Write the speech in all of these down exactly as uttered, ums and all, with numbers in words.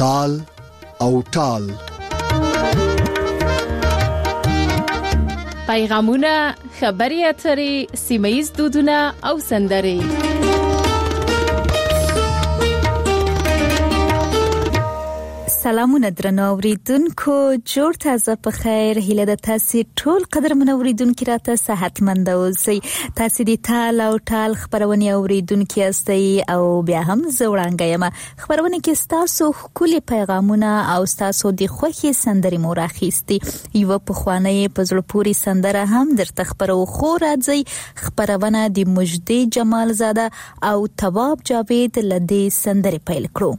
تال او ټال. پیغامونه، خبري اترې، سیمه‌ییز دودونه او سندرې. سلامونه درنو اوریدونکو، جوړ تازه په خیر. هیله ده تاسو ټول قدرمن اوریدونکو راته صحتمند اوسئ. تاسو دې تال او ټال خبرونه اوریدونکو یاستئ او بیا هم زوړانګه یم. خبرونه کې تاسو خولي پیغامونه او تاسو د خوخي سندري مو راخېستي. یو په خوانې په زړه پوری سندره هم درته خبرو خو راځي. خبرونه د مجدي جمال زاده او تواب جاوید لدی سندري پیل کړو.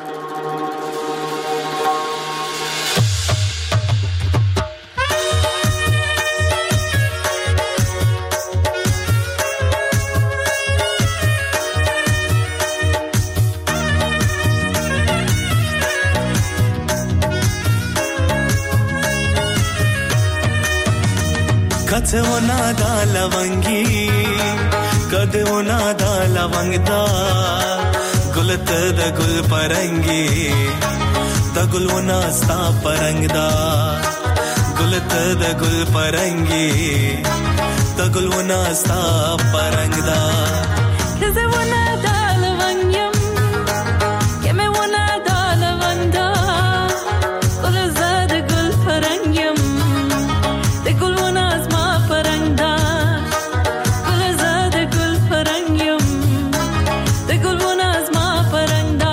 कदे वो नादा लवंगी, कदे वो नादा लवंगदा, गुलत द गुल परंगी, द गुल वो नास्ता परंगदा, गुलत द गुल परंगी, द गुल वो नास्ता परंगदा. कदे वो नादा लवंगयम, के मैं वो नादा लवंगदा, गुलत द गुल परंगयम, द गुल वो नास्ता परंगदा, गुलज़ाद गुल परंगियम, द गुल वो नाज़मा परंगदा.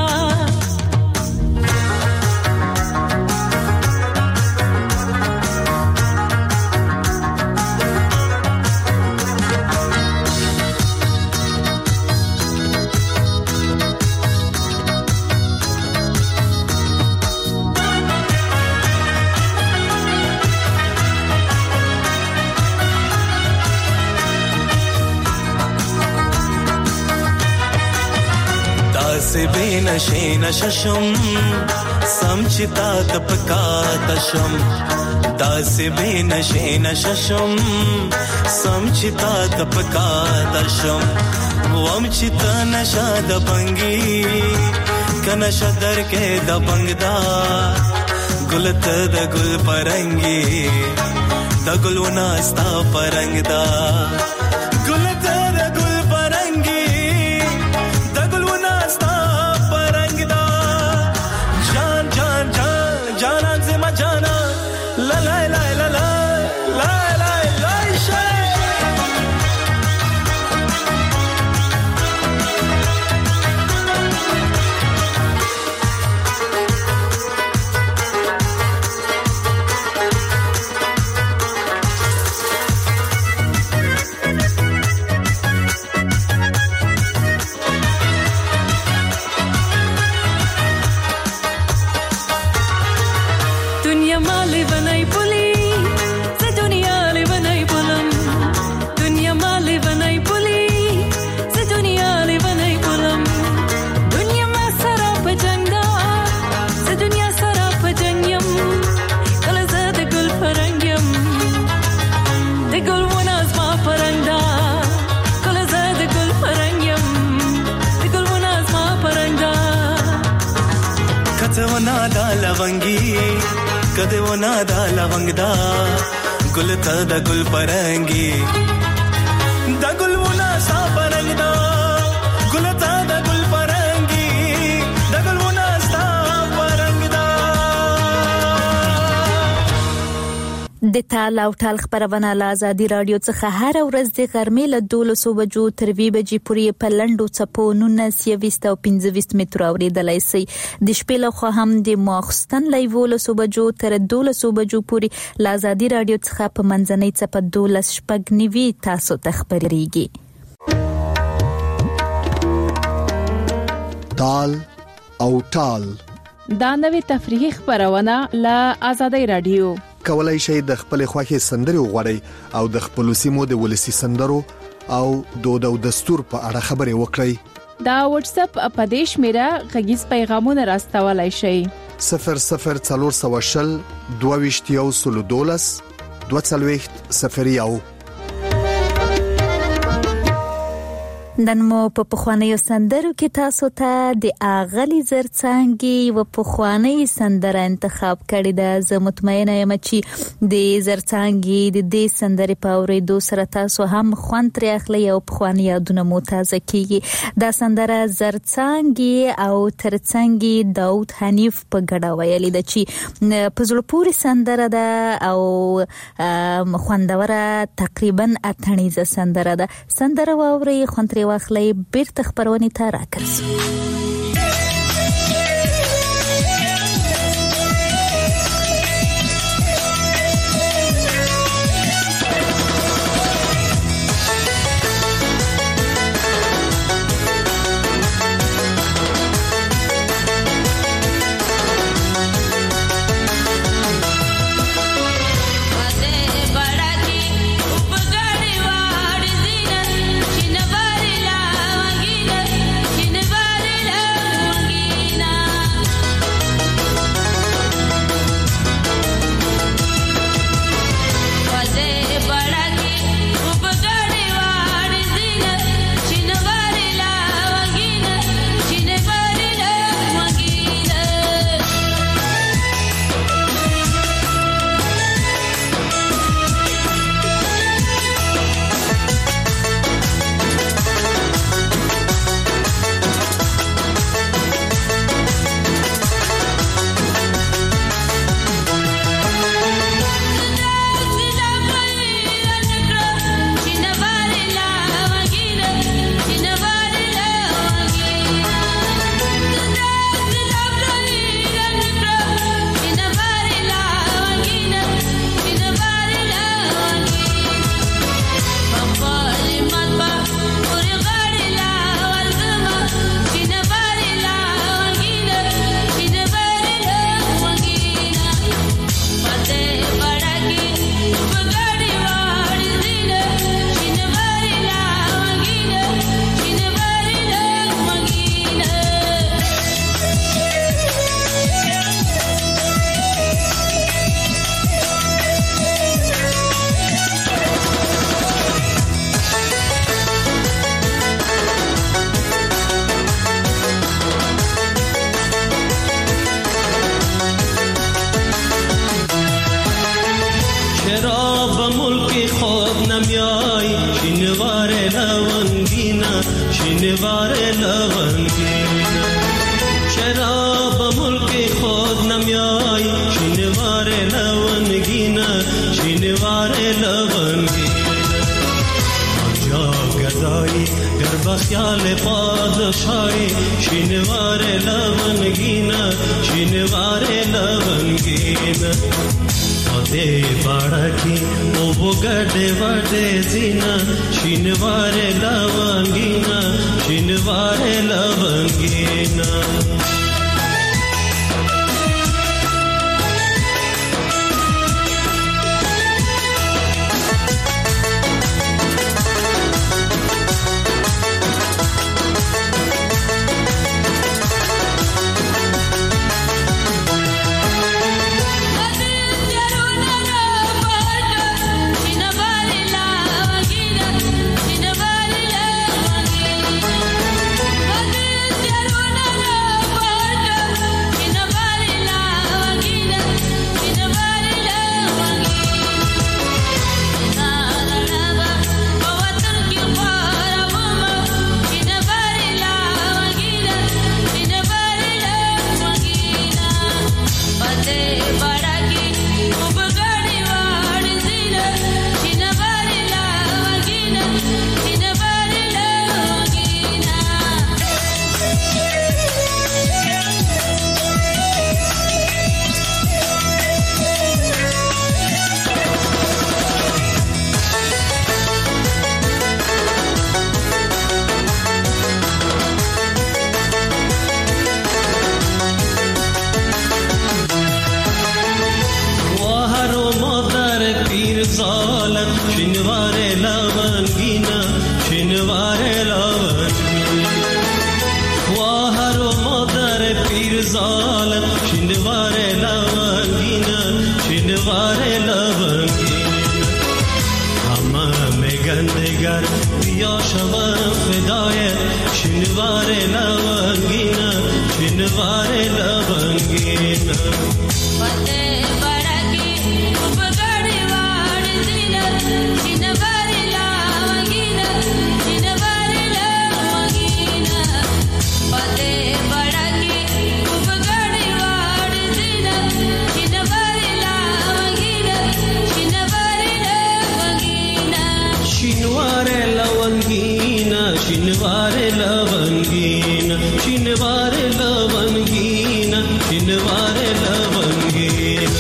से बेनशे नशशम समचिता तपका तशम, दासे बेनशे नशशम समचिता तपका तशम, वमचिता नशा दबंगी कनशा दर के दबंगदा, गुलत द गुल परंगी, द गुल नास्ता परंगदा, गुलत द गुल परंगी, द गुल नास्ता परंगदा. जान जान जान जाना से मजाना ला ला ला ला ला ला ला ला शे. कदे वो नादा लवंगदा, गुलता द गुल परंगी, द गुल वो नास्ता परंगदा, गुलता द गुल परंगी, द गुल वो नास्ता परंगदा. د تال او ټال خبرونه له آزادي رادیو څخه هر ورځ د غرمې له دولسو بجو تر وی بجې پورې په لنډو څپو نولس او پنځه متر اوریدلای شئ. د شپې له خوا هم د ماخستن له دولسو بجو تر دولسو بجو پورې له آزادي رادیو څخه په منځنۍ څپه دولس شپږ نوي تاسو ته خبرېږي. تال او ټال دا نوې تفریحي خبرونه له آزادي رادیو. کولای شئ د خپل خوښي سندري وغوړئ او د خپل سیمو د ولسی سندرو او دود او دستور په اړه خبرې وکړئ. دا واتس اپ اپدیش میرا غږیز پیغامونه راستولای شئ. صفر صفر څلور سوه شل دوه ویشت یو سل دولس دوه څلوېښت صفر یو. نن مو په پخوانیو سندرو کې تاسو ته د اغلی زرڅانګي و پخوانی سندره انتخاب کړی ده. زه مطمئنه یم چې د زرڅانګي د دې سندرې په اورېدو سره تاسو هم خوند ترې اخلئ او پخوانی یادونه مو تازه کیږي. دا سندره زرڅانګي او ترڅانګي داود حنیف په ګډه ویلې ده چې په زړه پورې سندره ده او خوندوره تقریبا اتڼیزه سندره ده. سندره واورئ، خوند ترې واخلئ، بیرته خپرونې ته راګرځو. دیگر بیا شوم فدای شنوار لونگینا شنوار لونگینا پته بڑکی بگڑی وار دینا شنوار لونگینا شنوار لونگینا پته بڑکی بگڑی وار دینا شنوار لونگینا شنوار لونگینا شنوار لونگینا شنوار لونگینا شنوار لونگینا شنوار لونگینا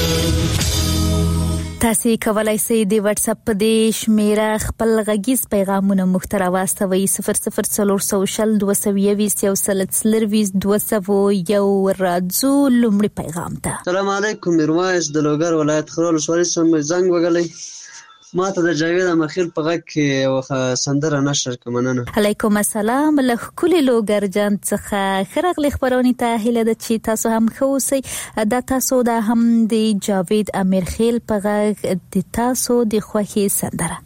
تاسو کولای شئ د واتس اپ د شمیره خپل غږیز پیغامونه مختره واستوي صفر صفر څلور سو شل دوه سوه یویشت یو سل څلرویشت دوه سوه یو راځو لومړی پیغام ته. السلام علیکم میرویس د لوګر ولایت خرول ولسوالۍ سم زنګ وګلې ما ته د جاوید امخیل په غږ کې یو سندره نشر کومننه. علیکم السلام له کلی لوګر جان څخه خرغلی خبرونی ته هله د چی تاسو هم خوسي د تاسو د هم د جاوید امرخیل په غږ د تاسو د خوخي سندره.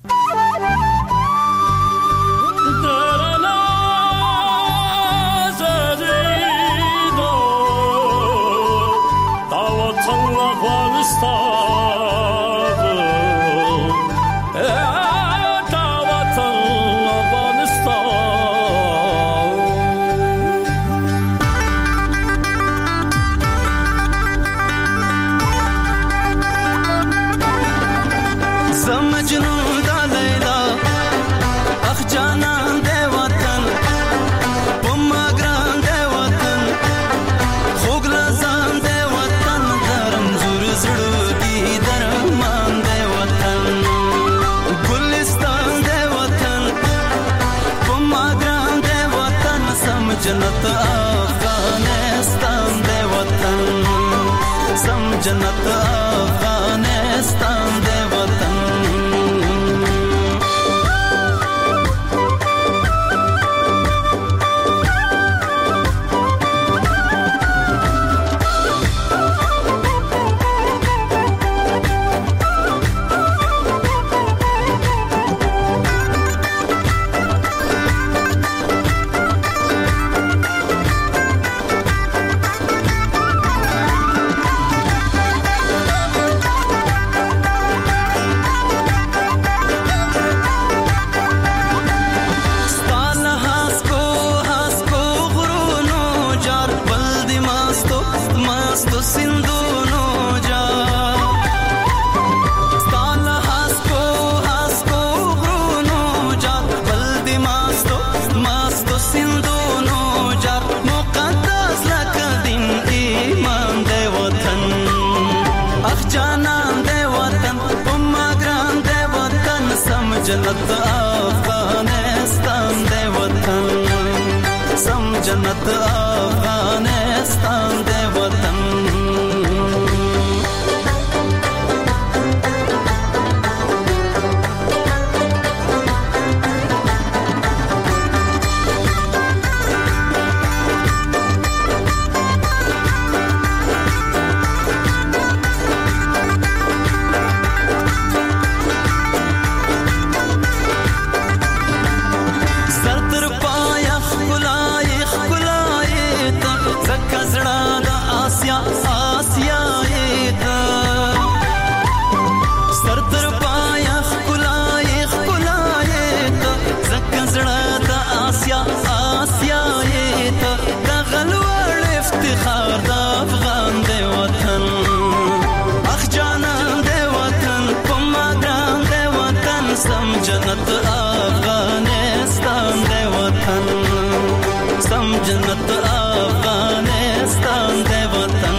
जन्नत अफगानिस्तान दे वतन सम जन्नत अफगानिस्तान दे वतन जन्नत अफगानिस्तान दे वतन सम जन्नत अफगानिस्तान दे वतन जन्नत अफगानिस्तान दे वतन सम जन्नत अफगानिस्तान दे वतन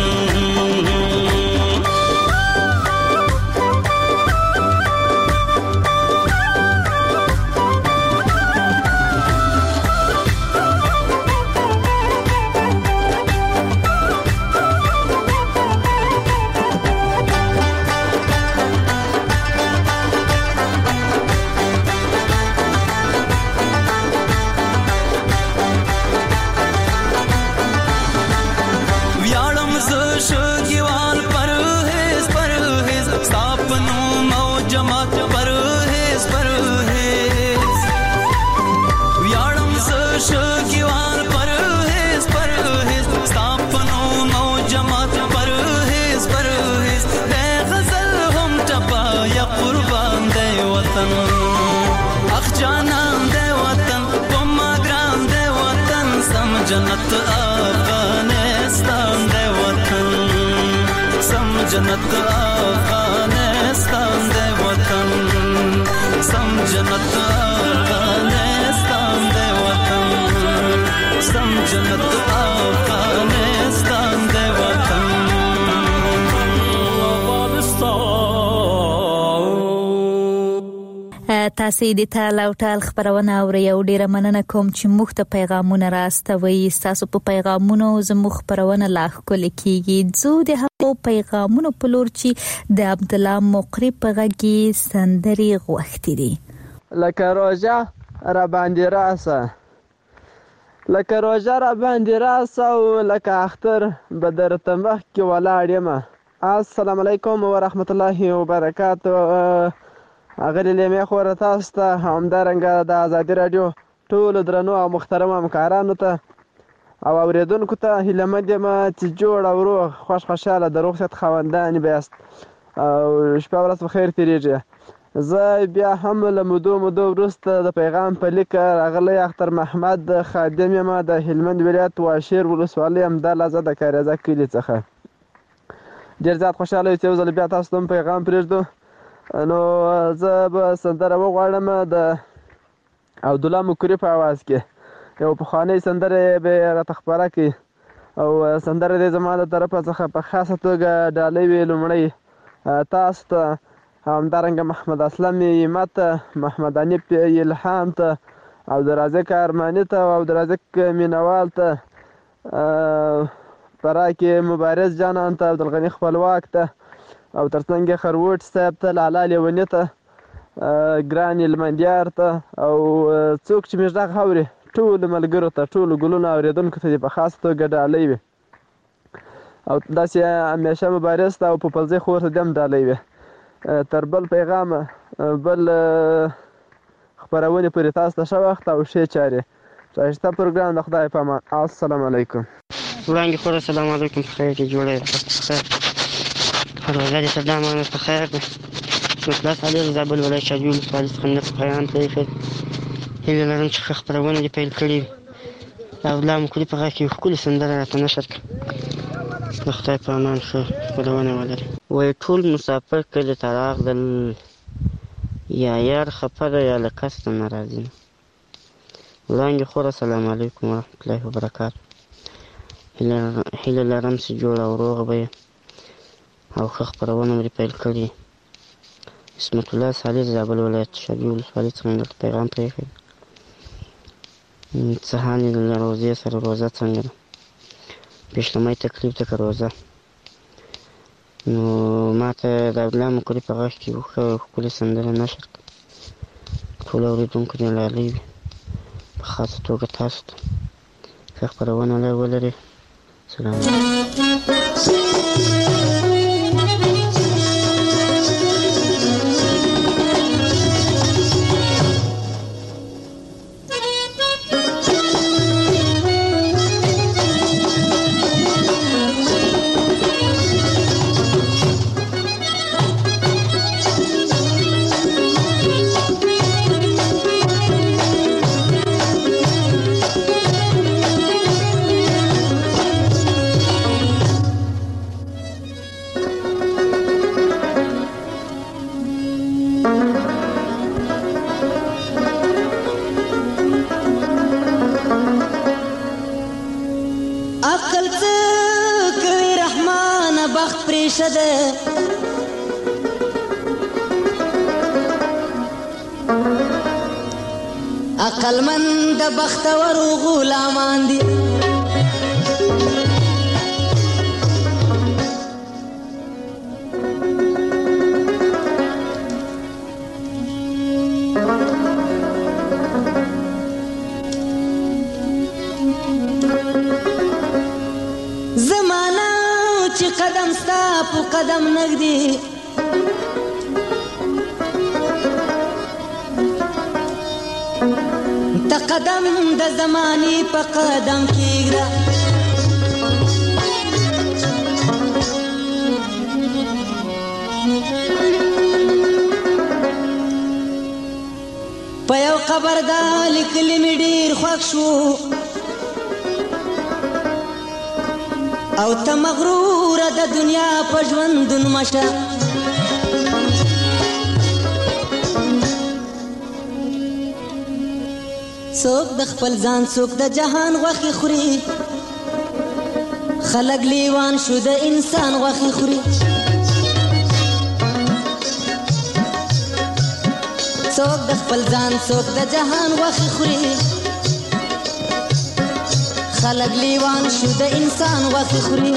جنت افغانستان دی وطن سم جنت افغانستان دی وطن سم جنت افغانستان دی وطن سم جنت افغانستان دی وطن تاسې د تال او ټال خبرونه اورئ او ډیره مننه کوم چې موږ ته پیغامونه راستوي. ستاسو په پیغامونو زموږ خبرونه لا ښکلې کیږي. زه د هغو پیغامونو په لور چې د عبدالله مقری په غږ کې سندرې غوښتې دي. لکه روژه را باندې راسه لکه روژه را باندې راسه او لکه اختر به درته مخکې ولاړ یم. السلام علیکم ورحمت الله وبرکاتو. اغلی لیمې خوره تاسو ته همدارنګه د ازادي راډیو ټولو درنو او محترمو همکارانو ته او اورېدونکو ته هیله مند یم چې جوړ او روغ خوش خوشحاله د روغ صحت خاوندان بیاست او شپه ورځ په خیر تېرېږي. زه بیا هم له مودو مودو وروسته د پیغام په لیک راغلی اختر محمد خادم یم د هلمند ولایت واشیر ولسوالۍ همدا لحظه د کاریزه کلي څخه. ډېر زیات خوشحاله یو چې یو ځل بیا تاسو ته هم پیغام پرېږدو. نو زه به سندره وغواړم د عبدالله مقری په اواز کې. یو پخوانۍ سندره به یې راته خپره کړي او سندره دې زما د طرفه څخه په خاصه توګه ډالۍ وي لومړی تاسو ته، همدارنګه محمد اسلم یمت، محمد انیف الهام ته، عبدالرازق ارماني ته او عبدالرازق مینوال ته، پراکې مبارز جانان ته، عبدالغني خپلواک ته او ترڅنګ یې خروټ صاحب ته، لالا لیوني ته، ګران هلمندیار ته او څوک چې موږ غږ اوري ټولو ملګرو ته، ټولو ګلونو اورېدونکو ته دې په خاص توګه ډالۍ وي او داسې همیشه مبارز ته او په پلزۍ خور ته دې هم ډالۍ وي. تر بل پیغامه بل خپرونې پورې تاسو ته ښه وخت او ښې چارې. ښایسته پروګرام د خدای په امان. السلام علیکم. وړاندې خور السلام علیکم. په خیر کې جوړه خیر روژه دې تر دا مانه په خیر ده. مخلص علي زابل ولایت شاجوی ولسوالۍ څخه مې درته پیغام پرېښود. هیله لرم چې ښه خپرونه دې پیل کړې وي. د عبدالله مقری په غږ کې یو ښکلې سندره راته نشر کړه. د خدای په امان ښه خپرونه ولري. وایي ټول مسافر کلي ته راغلل، یا یار خفه ده یا له کسته نه راځي. وړاندې خور السلام علیکم ورحمت الله وبرکاتو. هیله لرم چې جوړ او روغ به یې او ښه خپرونه مې پیل کړې. اسمت الله صالح زابل ولایت شاجوی ولسوالۍ څخه مې درته پیغام پرېښود. څهانې له روژې سره روژه څنګه ده؟ پیشلمی تکلیف ده که روژه؟ نو ما ته د عبدالله مقری په غږ کې یو ښه ښکلې سندره نشر کړه. ټولو اورېدونکو دې ډالۍ وي، په خاصه توګه تاسو ته ښه خپرونه ولري. سلام علیکم. عقلمند د بختورو غلامان دي، زمانہ چې قدم ستا په قدم نږدې، ته قدم د زمانې په قدم کېږده. په یو قبر دا لیکلي مې ډېر خوښ شو، او ته مغرور د دنیا په ژوندون مشه څوک د خپل ځان څوک د جهان غوښې خوري خلک لیوان شو د انسان غوښې خوري څوک د خپل ځان څوک د جهان غوښې خوري خلک لیوان شو د انسان غوښې خوري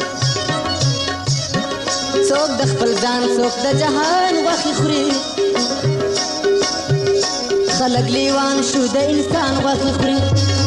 څوک د خپل ځان څوک د جهان غوښې خوري خلک لیوان شو د انسان غوښې خوري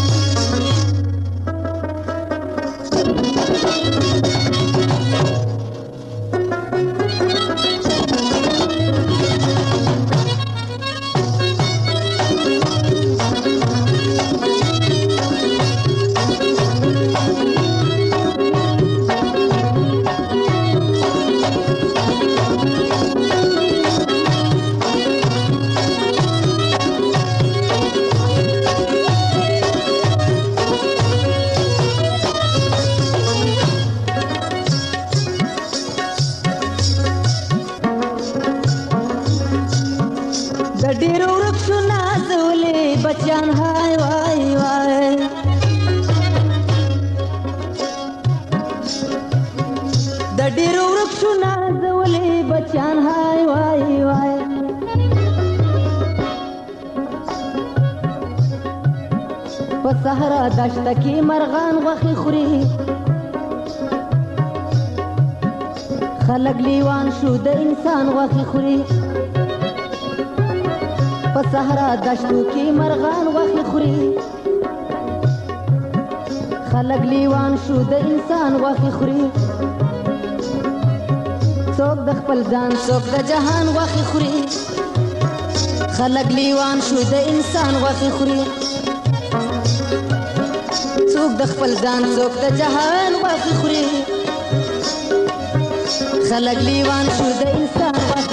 صحرا دشته کې مرغان غوښې خوري خلک لیوان شو د انسان غوښې خوري په صحرا دشتو کې مرغان غوښې خوري خلک لیوان شو د انسان غوښې خوري څوک د خپل ځان څوک د جهان غوښې خوري خلک لیوان شو د انسان غوښې خوري څوک د خپل ځان څوک د جهان غوښې خوري خلک لیوان شو د انسان غوښې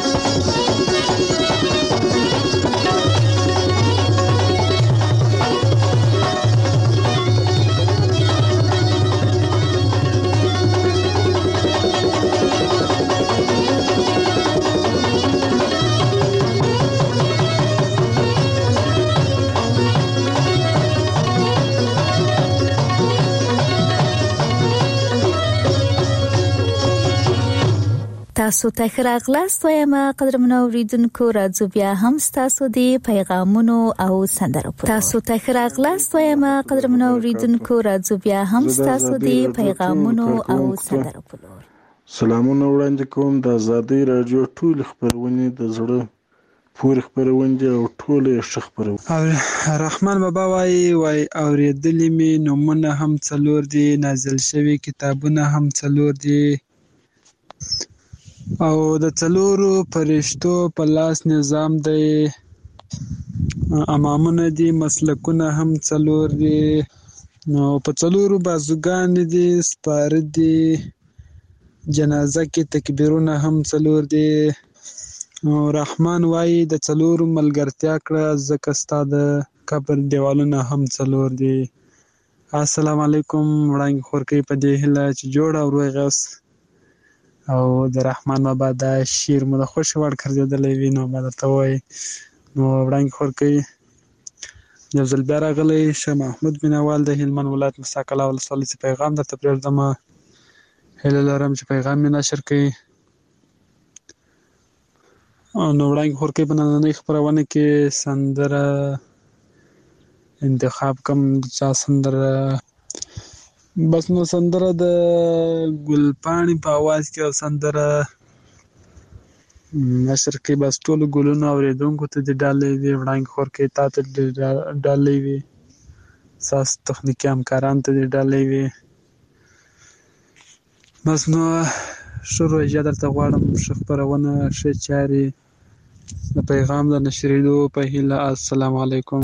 تاسو ته ښه راغلاست وایم قدرمنو اوریدونکو راځو بیا هم تاسو د پیغامونو او سندرو په تاسو ته ښه راغلاست وایم قدرمنو اوریدونکو راځو بیا هم تاسو د پیغامونو او سندرو په لور سلامونه وړاندې کوم د آزادۍ رادیو ټول خبرونه د زړه پورې خبرونه او ټول یې ښه خبرونه رحمان بابا وای وای اوریدلې می نومونه هم څلور دي نازل شوی کتابونه هم څلور دي او د څلورو فرشتو په لاس نظام دی امامونه دي مسلکونه هم څلور دي نو په څلورو بازوګان دي سپاره دي جنازه کې تکبیرونه هم څلور دي رحمان وایي د څلورو ملګرتیا کړه ځکه ستا د قبر دیوالونه هم څلور دي السلام علیکم وړاندې خورکۍ په دې هیله چې جوړ او روغ یاست او د رحمان بابا دا شعر مو د خوښې وړ ګرځېدلی وي نو ما درته ووایي نو وړاندې خورکۍ یو ځل بیا راغلی شه محمود مینوال د هلمند ولایت موسی قلعه ولسوالۍ څخه پیغام درته پرېږدمه هیله لرم چې پیغام مې نشر کړي نو وړاندې خورکۍ په نننۍ خپرونه کې سندره انتخاب کوم چا سندره بس نو سندره د ګلپاڼې په اواز کې او سندره نشر کې بس ټولو ګلونو اورېدونکو ته دې ډالۍ وي وړاندې خورکۍ تا ته دې ډالۍ وي ستاسو تخنیکي همکارانو ته دې ډالۍ وي بس نو ښه روژه درته غواړم ښه خپرونه ښه چارې د پیغام د نشرېدو په هیله السلام علیکم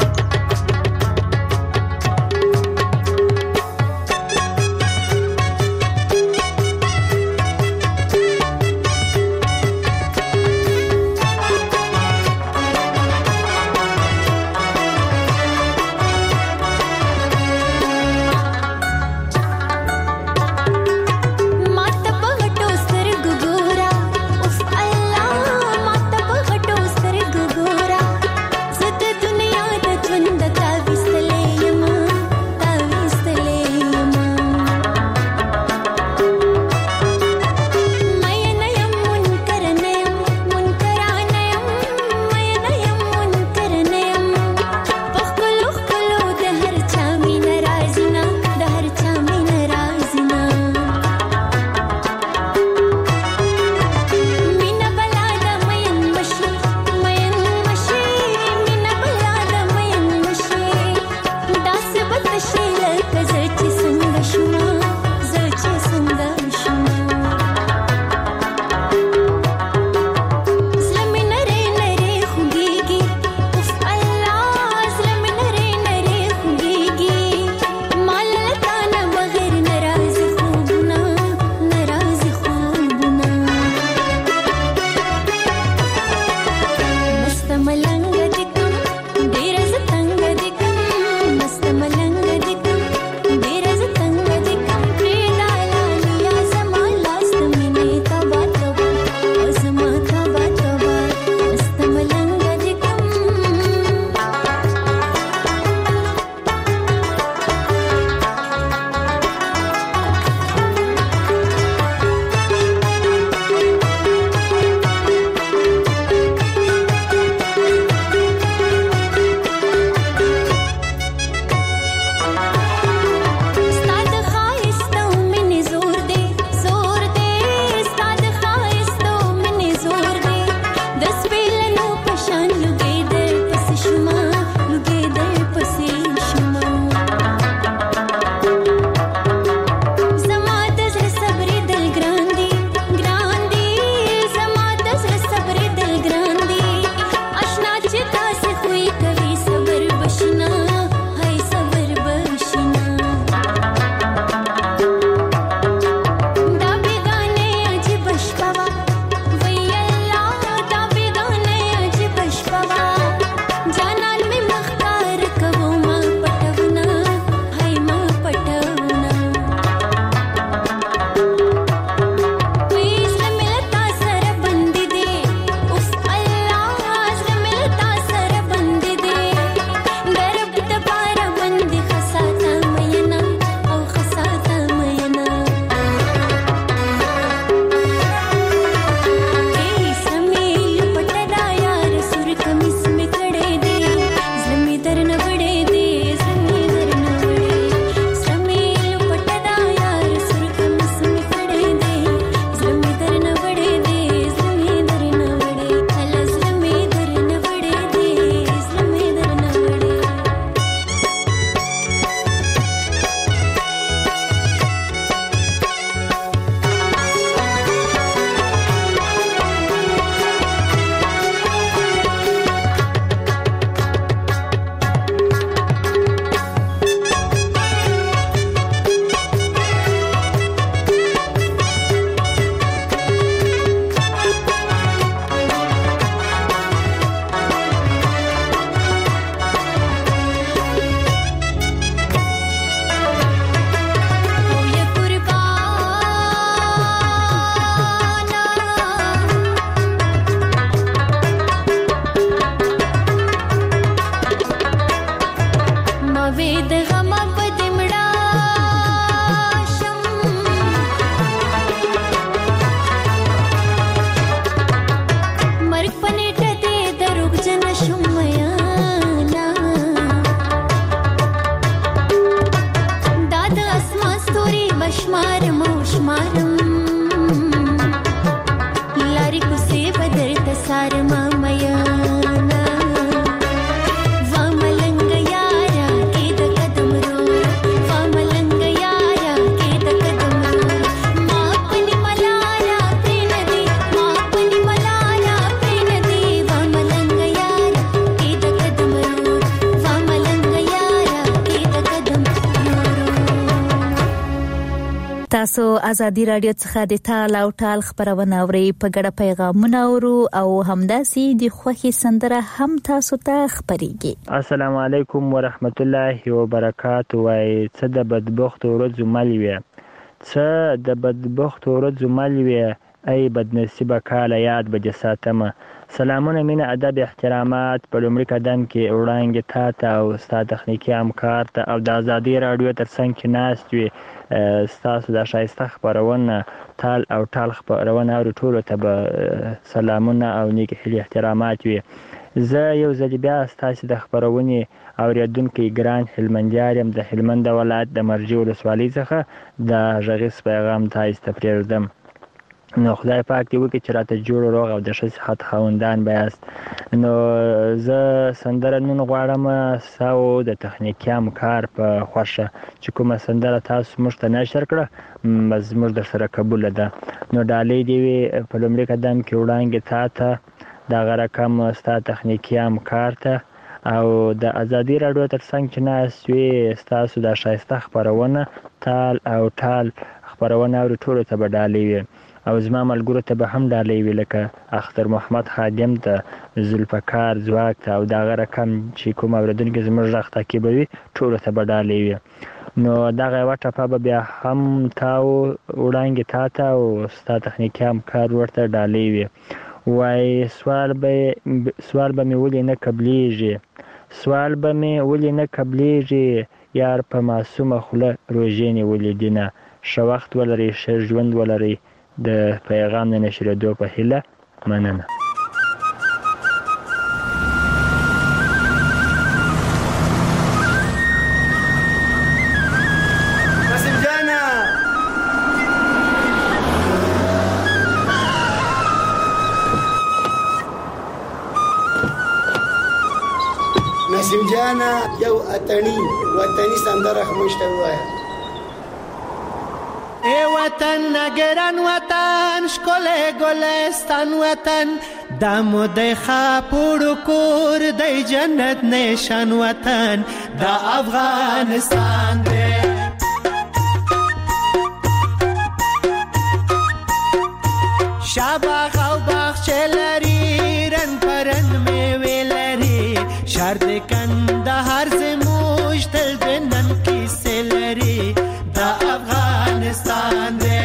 تاسو ازادي رادیو څخه د تال او ټال خبرونه اورئ په ګډه پیغامونه اورو او همداسي د خوخي سندره هم تاسو ته خبريږي. السلام علیکم ورحمت الله وبرکاته. وای څه د بدبخت ورځ ملوي څه د بدبخت ورځ ملوي ای بدنصیبه کاله یاد به جساتمه. سلامونه مینه ادب احترامات په لومړي قدم کې وړاندې تا ته او ستا تخنیکي همکار ته او د ازادي رادیو تر څنګ کې ناست وي ستاسو د ښایسته خپرونه تال او ټال خپرونه اوري ټولو ته به سلامونه او نیک هیلې احترامات وي. زه یو ځل بیا ستاسو د خپرونې اوریدونکي ګران هلمندیار یم د هلمند ولایت د مرجې ولسوالۍ څخه د غږیز پیغام تاسو ته پرېږدم. نو خدای پاک دې وکړي چې راته جوړ روغ او د ښه صحت خاوندان به یاست. نو زه سندره نن غواړم ستاسو د تخنیکي همکار په خوښه چې کومه سندره تاسو موږ ته نشر کړه زموږ درسره قبوله ده. نو ډالۍ دې وي په لومړي قدم کې وړاندې تا ته دغه رقم ستا تخنیکي همکار ته او د ازادي رادیو تر څنګ چې ناست وي ستاسو د ښایسته خپرونه تال او ټال خپرونه اوري ټولو ته به ډالۍ وي او زما ملګرو ته به هم ډالۍ وي لکه اختر محمد خادم ته ذوالفقار ځواک ته او دغه رقم چې کوم اورېدونکي زموږ غږ تعقیبوي ټولو ته به ډالۍ وي. نو دغه یوه ټپه به بیا هم تاو وړاندې تا ته او ستا تخنیکي همکار ورته ډالۍ وي. وای سوال به سوال به مې ولې نه قبلیږي سوال به مې ولې نه قبلیږي یار په معصومه خوله روژې نیولې دینه. ښه وخت ولرئ ښه ژوند ولرئ. د پیغام د نشرېدو په هیله مننه. نسیم جانا نسیم جانا یو اتنی وطنی سندره خموش ته وایه. ای وطن نگران وطن شکل گلستان وطن دم و دی خاپور و کور دی جنت نشان وطن دا افغانستان دی. شاباغ او باغچه لري رنگ پرنگ میوه لري شهر د کندهار زموږ تل د نن کیسې لري دا افغانستان دی.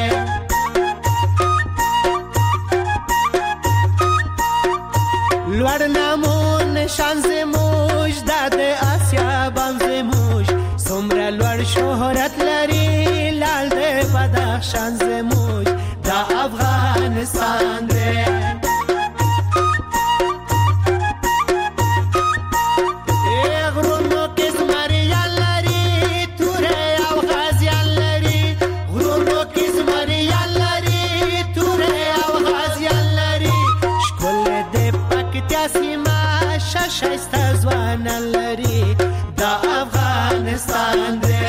لوړ نامون نشان زموږ دا د آسیا بام زموږ څومره لوړ شهرت لري لال د بدخشان زموږ دا افغانستان دی. شایسته ځوان لري دا افغانستان دی.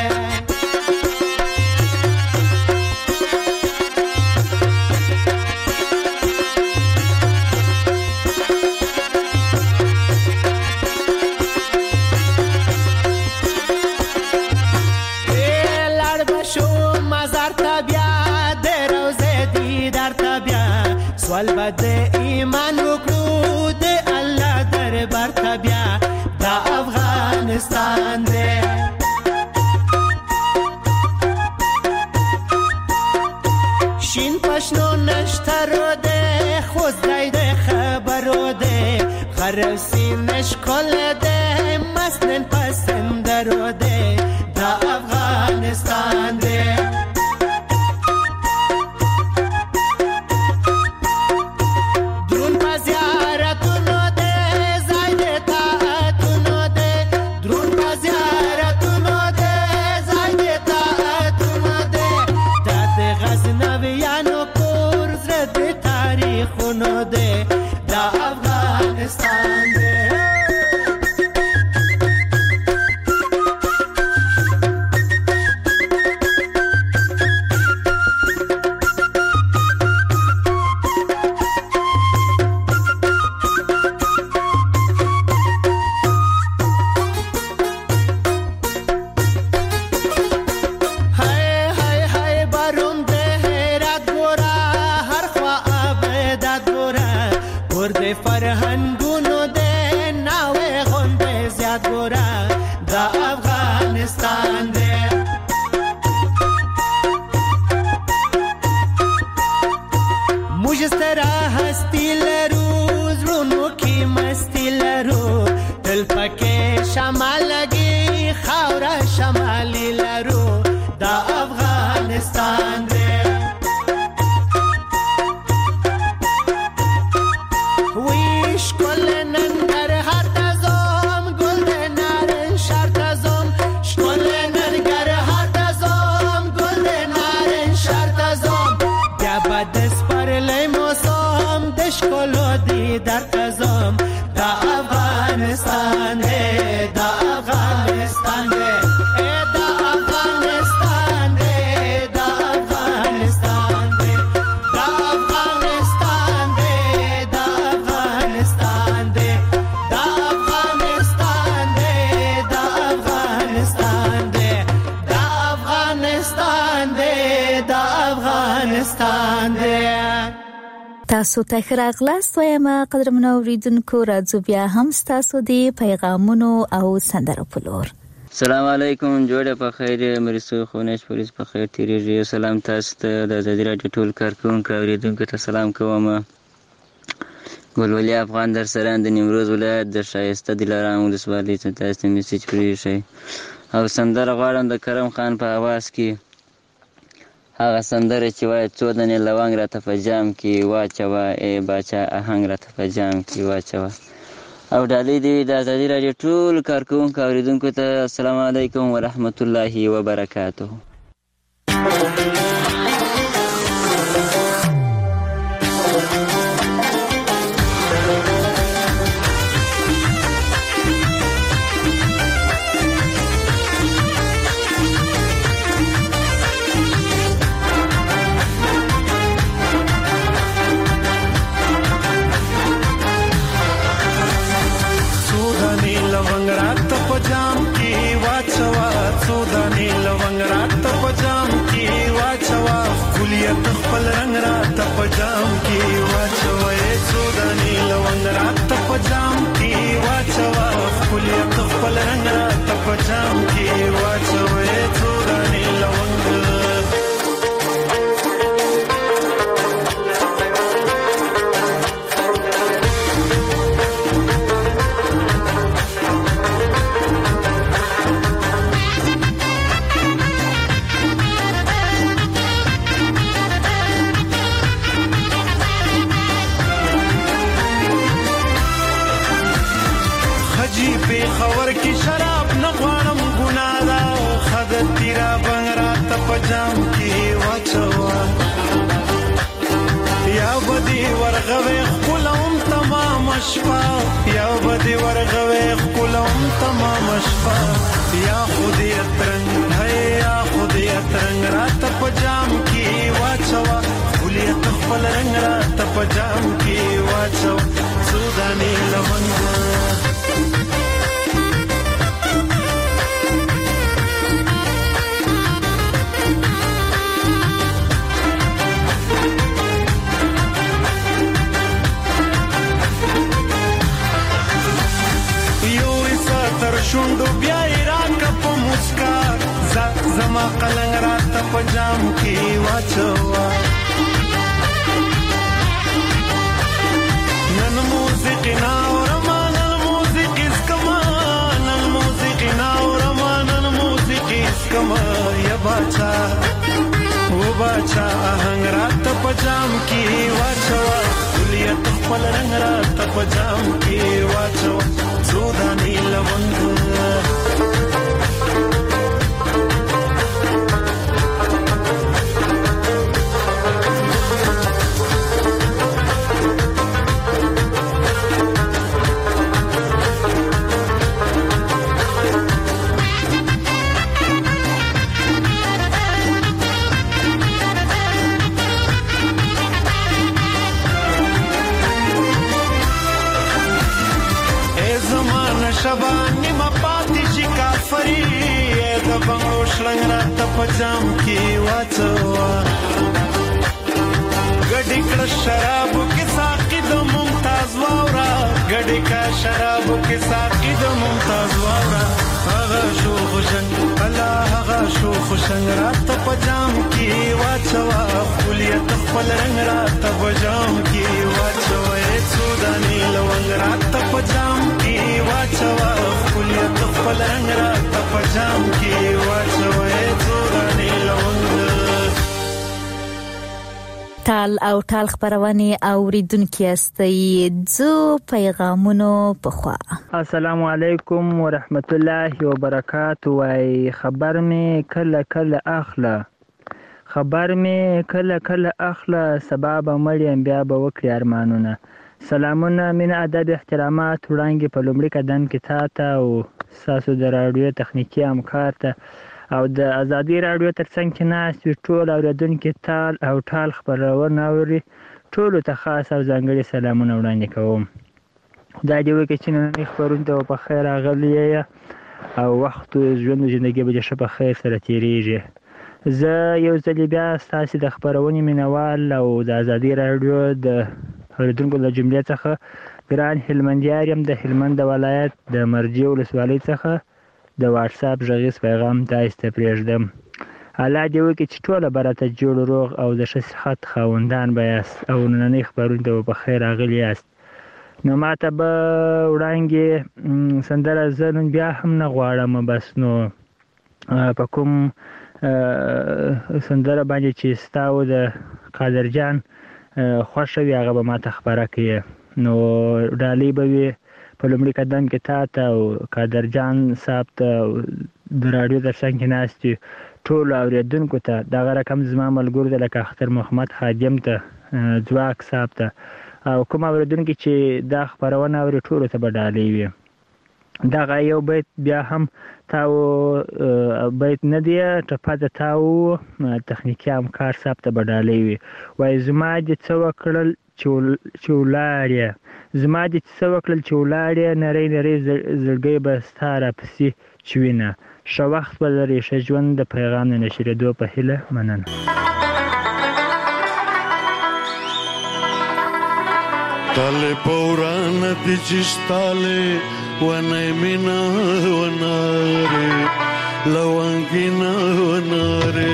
لاړ بشو مزار ته بیا د روضې دیدار ته بیا سوال به د ایمان وکړو د الله دربار ته بیا دا افغانستان دی. شین پشنو نشترو دی خوزدای دی خبرو دی غرسی نشکل دی مسنن پسندرو دی دا افغانستان دی. فرهنګونو دې ناوې غونډې زیات ګوره دا افغانستان دی موږ ستره هستي لرو زړونو کې مستي لرو تل پکې شمال لګي خاوره شمالي لرو دا افغانستان دی در تزم دا افغانستان ہے دا افغانستان ہے اے دا افغانستان ہے دا افغانستان ہے دا افغانستان ہے دا افغانستان ہے دا افغانستان ہے دا افغانستان ہے دا افغانستان ہے دا افغانستان ہے تاسو ته ښه راغلاست وایم قدرمنو اوریدونکو راځو بیا هم ستاسو د پیغامونو او سندرو په لور السلام علیکم جوړه په خیر مرسو خونش پولیس په خیر تیریږي سلام تاسو ته د آزادي راډیو ټول کارکونکو اوریدونکو ته سلام کوم ګلولي افغان در سره د نیمروز ولایت د شایسته دلارام ولسوالۍ ته تاسو میسج پریږئ او سندره غواړم د کرم خان په आवाज کې هغه سندره چې وایي څو دانې لونګ راته په جام کې واچوه ای باچا آهنګ راته په جام کې واچوه او ډالۍ دې وي د ازادي راډیو ټول کارکوونکو اورېدونکو ته السلام علیکم ورحمت الله وبرکاته خپل رنگ را ته پجام کې واچوي سوداني لونګ را ته پجام کې واچوا خپل خپل رنگ را ته پجام کې واچوي سوداني لونګ پجام کې واچوا یا بدی ورغوي خپلوم تمام شپه یا بدی ورغوي خپلوم تمام شپه یا خودی ترنګ ہے یا خودی ترنګ رات پجام کې واچوا خلیت خپل رنگ رات پجام کې واچوا سوداني لونګ شوندو بیا ایران په مسکا زما قلنګ رات په جام کې واچوا نن موسیقي نا ورمان موسیقي اسکما نن موسیقي نا ورمان موسیقي اسکما یا باچا و باچا آهنګ رات په جام کې واچوا کلیت خپل رنگ رات په جام کې واچوا سوداني لونګ شبانی ما پاتې شي کافری د بنگلو شلنګ راته په جام کې واچوا ګډې کړه شرابو کې ساقي د ممتاز واو ګډې کا شرابو کې ساقي د ممتاز واورا هغه شو خوشنګ الله هغه شو خوشنګ رات په جام کې واچوا خپلیت خپل رنگ رات په جام کې واچوا سوداني لونګ رات په جام کې واچوا خپلیت خپل رنگ رات په جام کې واچوا سوداني لونګ تال او تال خبرونه اوریدونکو استي زو پیغامونو په خوا. السلام علیکم ورحمت الله وبرکاته. وای خبر می کله کله اخله خبر می کله کله اخله سبب مریم بیا به وکړي ارمانونه. سلامونه من ادب احترامات وړاندې په لومړي قدم کې تاته او ساسو د رادیو تخنیکی همکار ته او د ازادي رادیو ترڅنګ کې ناست ټول اوریدونکو تال او ټال خبرونه اوري ټول ته خاص او ځانګړي سلامونه وړاندې کوم. خدای دې وکړي چې نن خبرونه ته په خیر راغلی او وخت ژوند ژوندۍ به ښه په خیر سره تیریږي. زه یو ځل بیا ستاسو د خبرونې مینوال او د ازادي رادیو د اوریدونکو له جملې څخه ګران هلمندیار یم د هلمند ولایت د مرجې ولسوالۍ څخه د واتس اپ غږیز پیغام تاسو ته پرېږدم. الله دې وکړي چې ټول برته جوړ روغ او د ښه صحت خاوندان به یاست او نننۍ خبرونه ته په خیر راغلي یاست. نو ماته به وړاندې سندره زه نن بیا هم نه غواړم بس نو په کوم سندره باندې چې ستا او د قادر جان خوښه وي هغه به ماته خبره کوي. نو ډالۍ به وي په لومړي قدم کې تا ته او قادر جان صاحب ته د رادیو ترڅنګ کې ناست ټولو اوریدونکو ته دغه رقم زما ملګرو ته لکه اختر محمد خادم ته ځواک صاحب ته او کوم اوریدونکي چې دا خبرونه اوري ټولو ته به ډالۍ وي. دغه یو بیت بیا هم تاو بیت نه دی ټپه د تاو تخنیکي همکار صاحب ته به ډالۍ وي. وایي زما دې څه وکړل چې ولاړې زما دې څه وکړل چې ولاړې نری نری زړګی به ستا راپسې چوینه. ښه وخت به لرې ښه ژوند د پیغام د نشرېدو په هیله. مننه. تاله پوران دي چشتاله ونه مینا وناره لونګینا وناره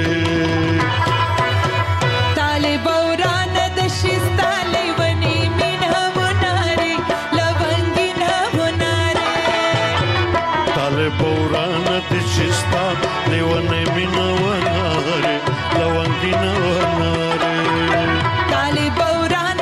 تاله پوران د شستاله ونه مینا وناره لونګینا وناره تاله پوران دي چشتاله ونه مینا وناره لونګینا وناره تاله پوران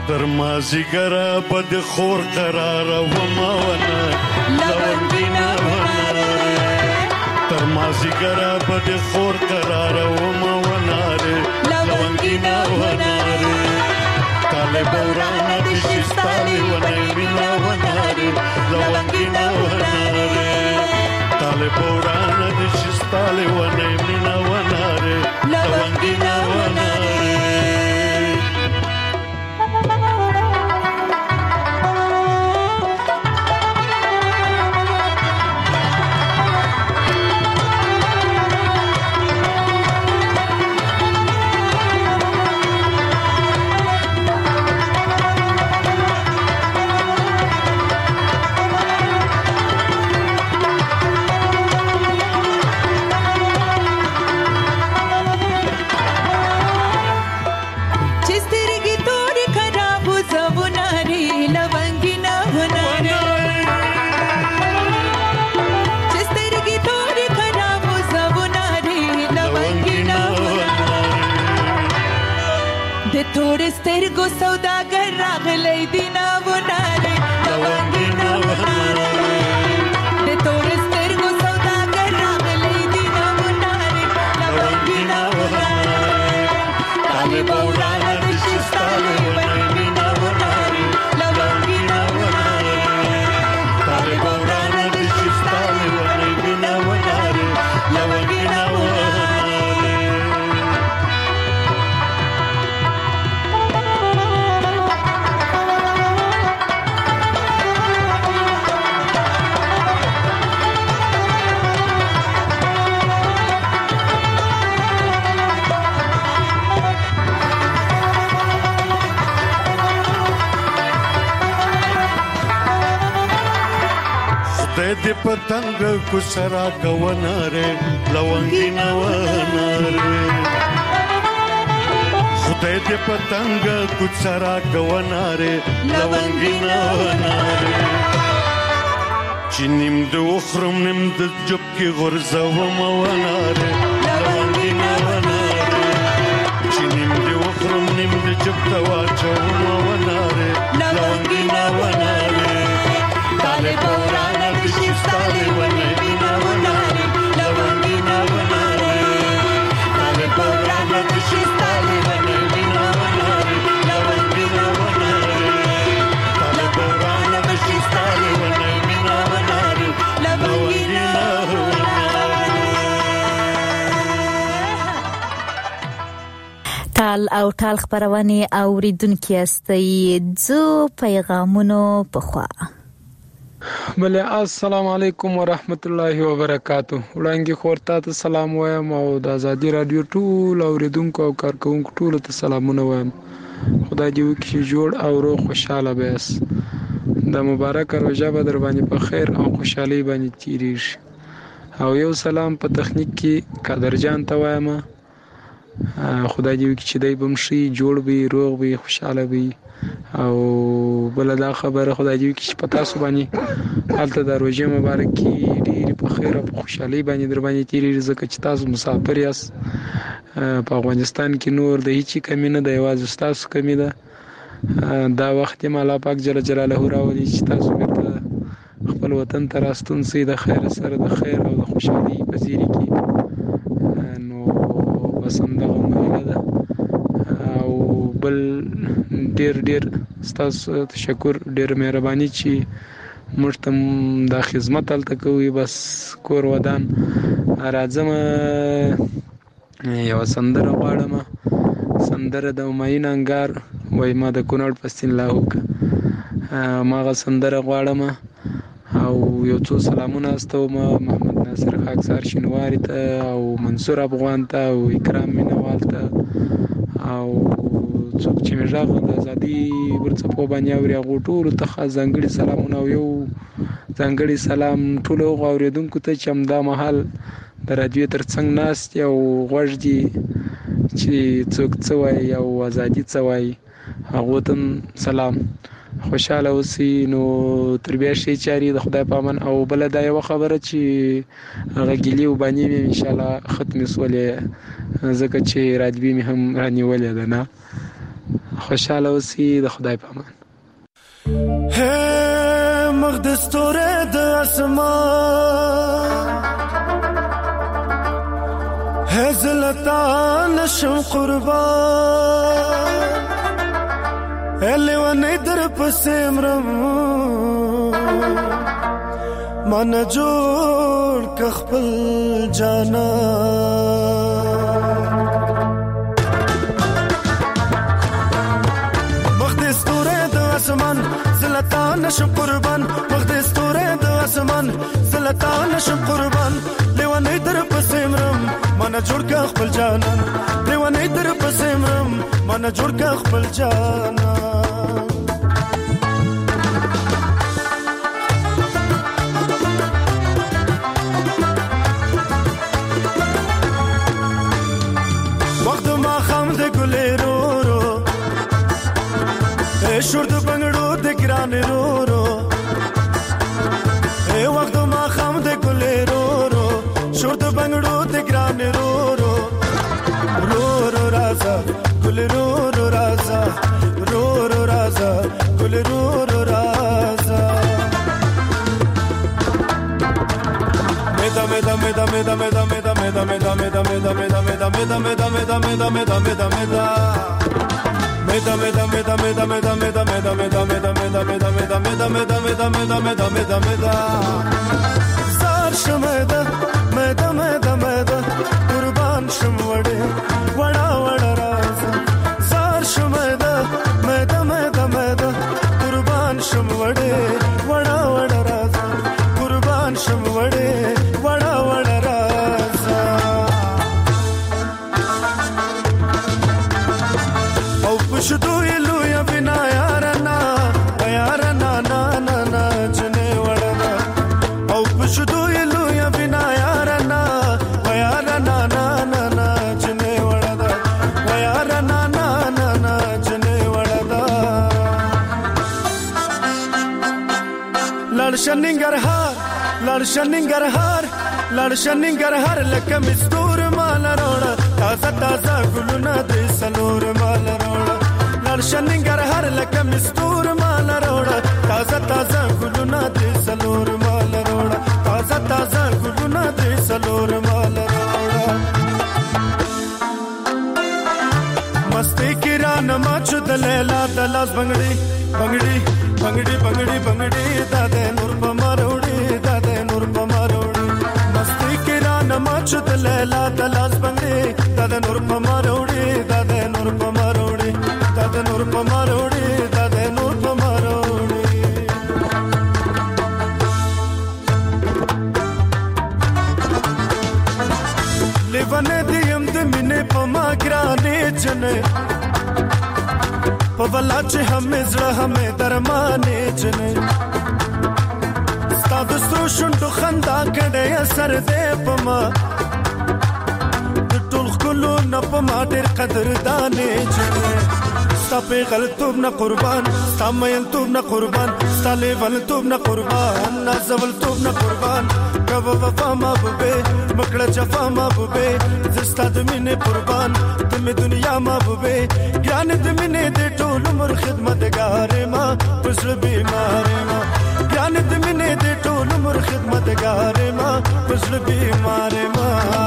تر مازیګره به د خور قراره ومه ونه لونګینه وناره تر مازیګره به د خور قراره ومه وناره لونګینه وناره طالب ورانه د شستالې ونه وینه وناره لونګینه وناره طالب ورانه د شستالې ونه وینه وناره لونګینه وناره थोड़े سترګو سوداګر راغلی دینا وناره لونګینا وناره د تورې سترګو سوداګر راغلی دینا وناره لونګینا وناره طالب ورانه د شستالې ونینا وناره لونګینا وناره طالب ورانه د شستالې ونینا وناره لونګینا وناره د پتنګ کو سرا کووناره لونګینا وناره خدای دې پتنګ کو سرا کووناره لونګینا وناره چنیم د وخرم نیم د جب کې غرزه و موناره لونګینا وناره چنیم د وخرم نیم د جب تواچو موناره لونګینا وناره طالب ورانه د شستالې ونه وینه وناره لونګینا وناره طالب ورانه د شستالې ونه وینه وناره لونګینا وناره طالب ورانه د شستالې ونه وینه وناره لونګینا ټال او ټال خبرونه اوریدونکو استي ځو پیغامونو په خوا بله السلام علیکم ورحمت الله وبرکاتو وړاندې خورته ته سلام وایم او د ازادي رادیو ټول اوریدونکو او کارکونکو ټول ته سلامونه وایم خدای دې وکړي جوړ او روغ خوشاله بیاس د مبارک روزه به در باندې په خیر او خوشحالي باندې تیریږي او یو سلام په تخنیک کې قادر جان ته وایم خدای دې وکړي چې دای بمشي جوړ وي روغ وي خوشاله وي او بل دا خبره خدای دې وکړي چې په تاسو باندې حالت د روزه مبارک کې ډېر په خیر او خوشحالي باندې در باندې تیریږي ځکه چې تاسو مسافر یاست په افغانستان کې نور د هیڅ کمی نه د یوازې تاسو کمی ده دا وخت یې الله پاک جل جلاله راولي چې تاسو بیرته خپل وطن ته راستون سي د خیر سره د خیر او د خوشحالي په زیری کې نو بس همدغه مهمه ده او بل ډیر ډیر ستاسو تشکر ډیر مهرباني چې موږ ته د خدمت تلته کوي بس کور ودان راځم یو سندره غواړم سندره د ماین انګار وای ما د کونړ پستین لاهوک ماغه سندره غواړم او یو څو سلامونه استوم محمد ناصر خاکسار شینواری ته او منصور افغان ته او اکرام مینوال ته او څوک چې مې راغله د ازادي ورڅپو باندې اوري هغه ټول ته ځانګړي سلامونه او یو ځانګړي سلام ټول اوریدونکو ته چې همدا مهال د رادیو ترڅنګ ناست او غوږ دي چې څوک څه وایي او ازادي څه وایي هغه ته سلام خوشاله اوسئ نو تر بیا شي چاري د خدای په امان او بل دا یو خبره چې هغه ګلی وبانی مې ان شاء الله ختم سولې ځکه چې رادیو مې هم رانیولې ده نه خوشاله اوسئ. د خدای په امان. ہے مقدس تورے د اسمان ہے زلطان شم قربان ہے لیوانی در پسیمرم من جوړ کخپل جانا مقدس تورے د اسمان زلطان شم قربان مقدس تورے د اسمان زلطان شم قربان لیوانی در پسیمرم من جوړ کخپل جانا لیوانی در پسیمرم من جوړ کخپل جانا شور د بنگړو د ګران رو رو اے وخت ما خام د ګلې رو رو شور د بنگړو د ګران رو رو رو رو رازا ګل رو رو رازا رو رو رازا ګل رو رو رازا مدا مدا مدا مدا مدا مدا مدا مدا مدا مدا مدا مدا مدا مدا مدا مدا مدا مدا مدا Meda meda meda meda meda meda meda meda meda meda meda meda meda meda meda meda meda meda meda zar shmeda meda meda meda qurban shmwade wada wada raza zar shmeda meda meda meda qurban shmwade wada wada raza qurban shmwade wada wada raza شدو یلو یا بنا یارنا یارنا نا نا نا جنے وڑنا او شدو یلو یا بنا یارنا یارنا نا نا نا جنے وڑنا یارنا نا نا نا جنے وڑنا لړشننګر هار لړشننګر هار لړشننګر هار لکه مستور مال روړه تازه تازه ګلونه د سلور مال روړه لړشننګر هر لکه مستور مال روړه تازه تازه ګلونه د سلور مال روړه تازه تازه ګلونه د سلور مال روړه مستی کران ما چود لیلا د لاس بنگړي بنگړي بنگړي بنگړي بنگړي د نور په ماروړي د نور په ماروړي مستی کران ما چود لیلا د لاس بنگړي د نور په ماروړي د نور په ماروړي د نور په ماروړي د نور په ماروړي لیوانه دیم د مینې په ما ګرانې جنې په بلا چې همې زړه همې درمانې جنې ستا د سترو شونډو خندا کړې اثر دې په ما د ټول ښکلو نه په ما ډېر قدردانې جنې ستا پیغلتوب نه قربان ستا میلتوب نه قربان ستا لیونتوب نه قربان نازولتوب نه قربان کبه وفا محبوبې مکړه جفا محبوبې زه ستا د مینې قربان ته مې دنیا محبوبې ګرانې د مینې د ټول عمر خدمتګارې ما په زړه بیمارې ما ګرانې د مینې د ټول عمر خدمتګارې ما په زړه بیمارې ما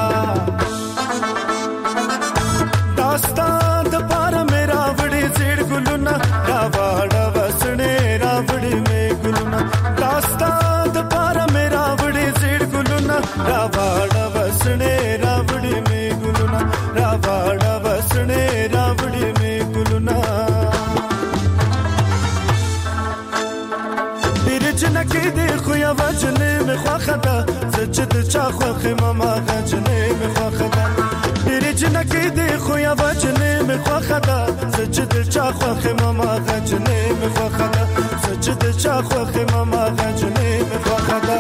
داستا د پاره میرا وړي زیړ ګلونه راوړه وسنې راوړي مې ګلونه داستا د پاره میرا وړي زیړ ګلونه راوړه وسنې راوړي مې ګلونه راوړه وسنې راوړي مې ګلونه بیرجن کې دې خو یا وجنې مې خوخه ده زچ د چا خوخه ماما غجنې مې خوخه ده بیرجن کې دې خو یا وجنې مې خوخه ده زچ د چا خوخه ماما غجنې مې خوخه ده زچ د چا خوخه ماما غجنې مې خوخه ده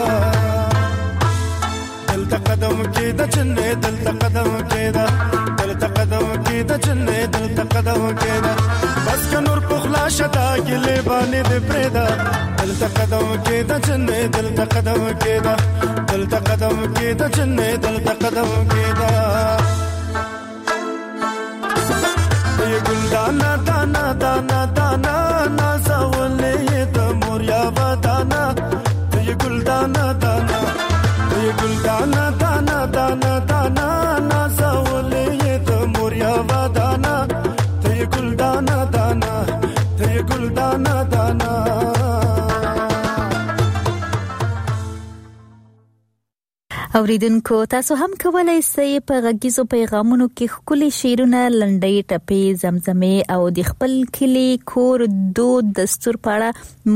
دلته قدم کې د جنې دلته قدم کې ده دلته قدم کې د جنې دلته قدم کې ده بس که نور پخلا شدا ګلې باندې دې پرېدا دلته قدم کې د جنې دلته قدم کې ده دلته قدم کې د جنې دلته قدم کې ده یہ گل دانا دانا اوریدونکو تاسو هم کولای شئ په غږیزو پیغامونو کې خپل شعرونه لنډۍ ټپې زمزمې او د خپل کلی کور دود دستور پاړه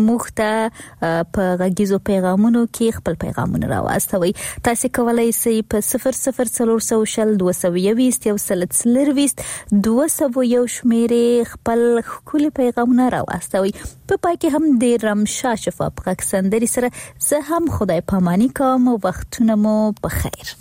مخته په غږیزو پیغامونو کې خپل پیغامونه راوستوي. تاسو کولای شئ په صفر صفر څلور سوشل دوه سوه یوویشت یو سل څلرویشت دوه سوه یو شمیرې خپل خپل پیغامونه راوستوي. په پای کې هم د رمشا شفاف غږ سندري سره زه هم خدای پاماني کوم. وختونه مو بخیر.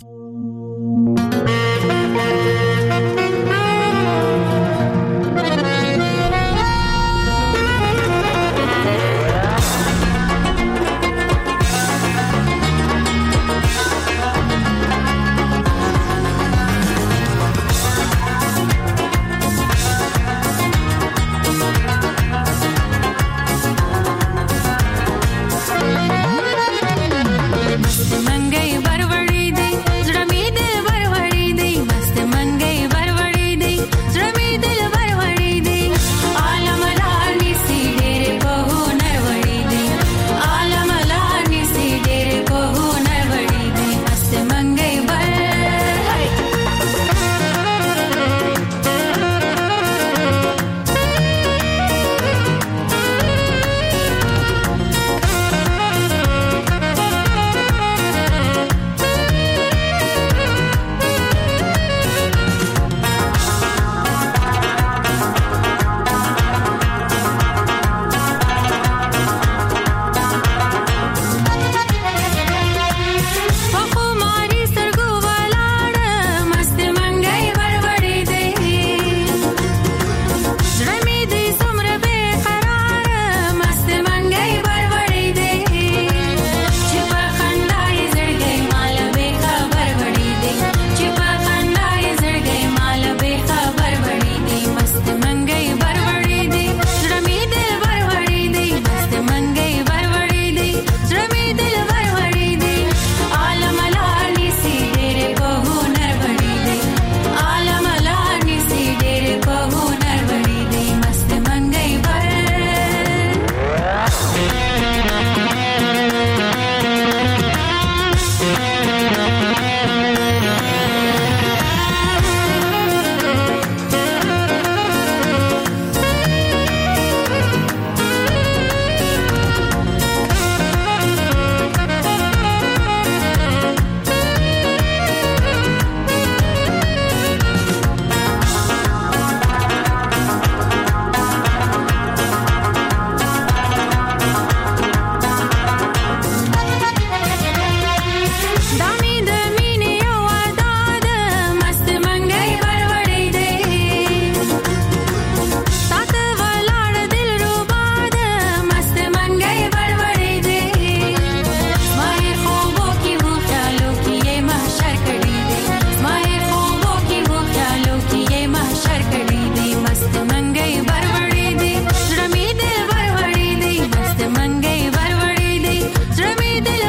मंगई बरवड़ी दे